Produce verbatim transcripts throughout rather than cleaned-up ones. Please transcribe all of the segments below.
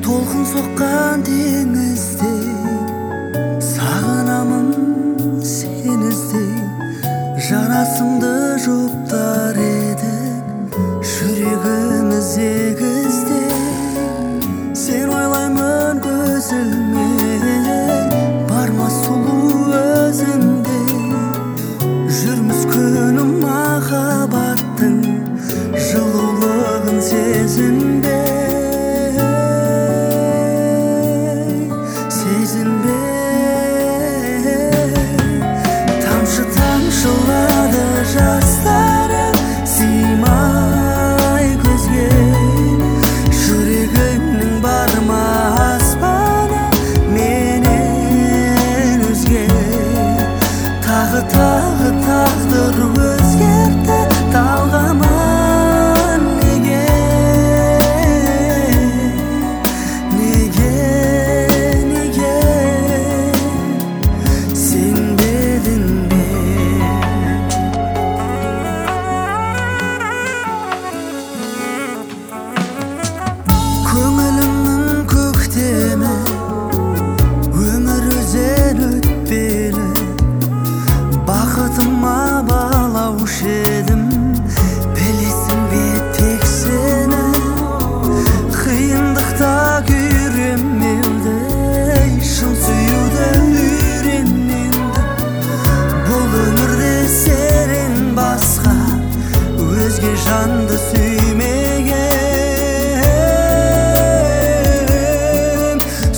толқын соққан теңіздей сағынамын сені іздей. Жарасымды жұптар едік жүрегіміз егіздей. Сен ойлаймын көз ілмей барма сұлу өзіңдей. Жүрміз күнім махаббаттың жылулығын сезінбей, сезінбей. Тамшы тамшылады жастарым сыймай көзге. Жүрегіңнің бар ма аспаны менен өзге. Тағы тағы тағдыр өзгерді талғамын неге, неге, неге сенбедің бе? Көңілімнің көктемі өмір өзен өтпелі. Бақытыма балаушы едім, білесің бе тек сені. Қиындықта күйремеуді, шын сүюді үйренменді. Бұл өмірде сенен басқа өзге жанды сүймеген,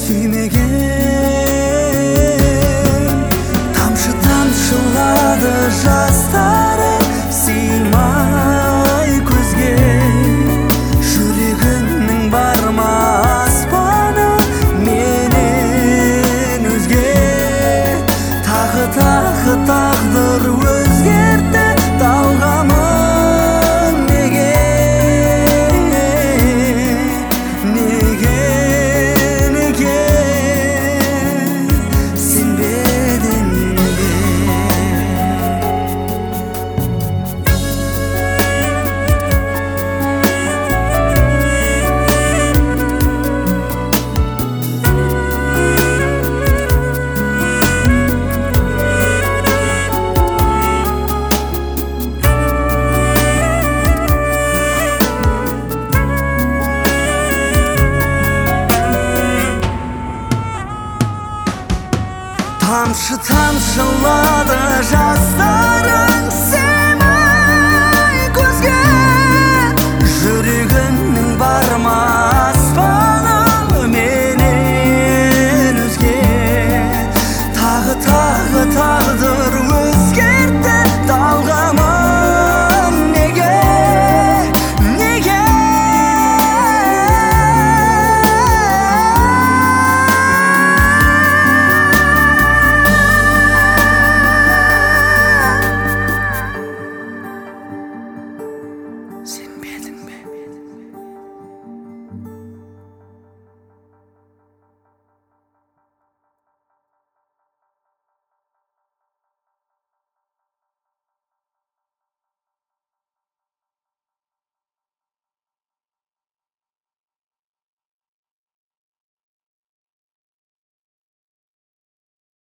сүймеген. Тамшы тамшылады жастарым сыймай көзге. Жүрегіңнің бар ма аспаны менен өзге. Тағы тағы тағдыр өзгерді талғамын неге, неге, неге сенбедің бе? Тамшы тамшылады жастарым